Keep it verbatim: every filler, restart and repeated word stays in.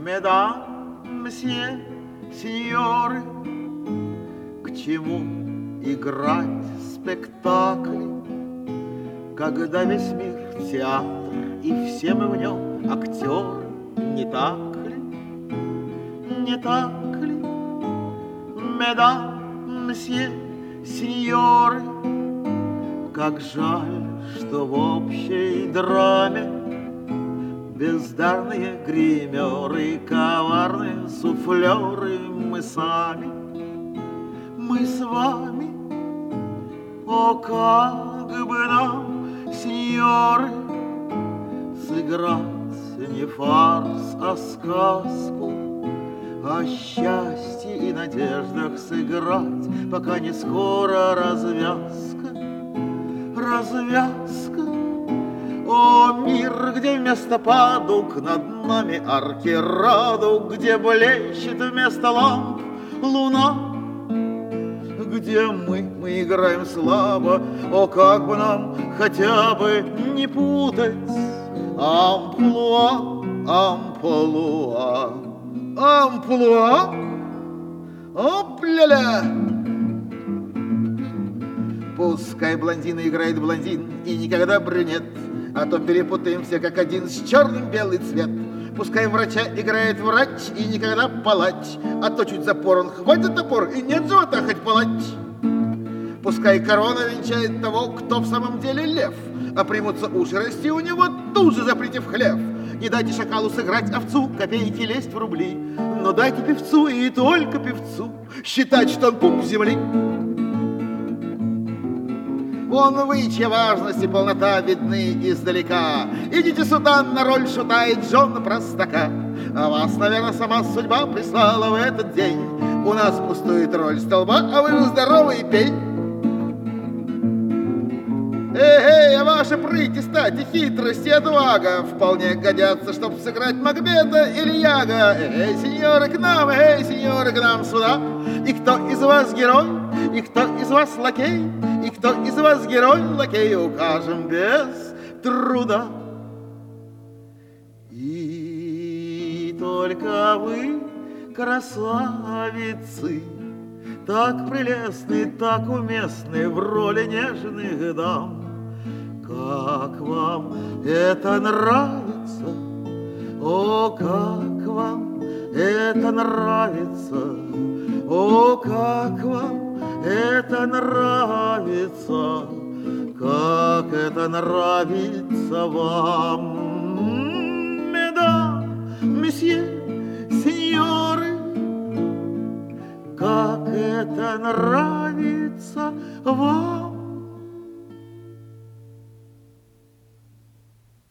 Медам, мсье, сеньоры, к чему играть спектакли, когда весь мир театр, и все мы в нем актеры, не так ли? Не так ли? Медам, мсье, сеньоры, как жаль, что в общей драме бездарные гримеры, коварные суфлеры мы сами, мы с вами. О, как бы нам, сеньоры, сыграть не фарс, а сказку, о счастье и надеждах сыграть, пока не скоро развязка, развязка. О, мир, где вместо падук над нами арки радуг, где блещет вместо ламп луна, где мы, мы играем слабо. О, как бы нам хотя бы не путать амплуа, амплуа, амплуа, оп-ля-ля. Пускай блондин играет блондин и никогда брюнет, а то перепутаем все как один с черным белый цвет. Пускай врача играет врач и никогда палач, а то чуть запор он хватит топор и нет живота хоть палач. Пускай корона венчает того, кто в самом деле лев, а примутся уши расти у него, тут же запретив хлев. Не дайте шакалу сыграть овцу, копейки лезть в рубли, но дайте певцу и только певцу считать, что он пуп земли. Вон вы, чья важность и полнота видны издалека, идите сюда на роль шута и Джона Простака. А вас, наверное, сама судьба прислала в этот день. У нас пустует роль столба, а вы здоровый пень. Эй, эй, ваши прыть и стать, и хитрость, и отвага вполне годятся, чтоб сыграть Макбета или Яга. Эй, сеньоры, к нам, эй, сеньоры, к нам сюда. И кто из вас герой, и кто из вас лакей, и кто из вас герой, лакей, укажем без труда. И только вы, красавицы, так прелестны, так уместны в роли нежных дам. Как вам это нравится? О, как вам это нравится? О, как вам это нравится? Как это нравится вам? Медам, месье, сеньоры, как это нравится вам?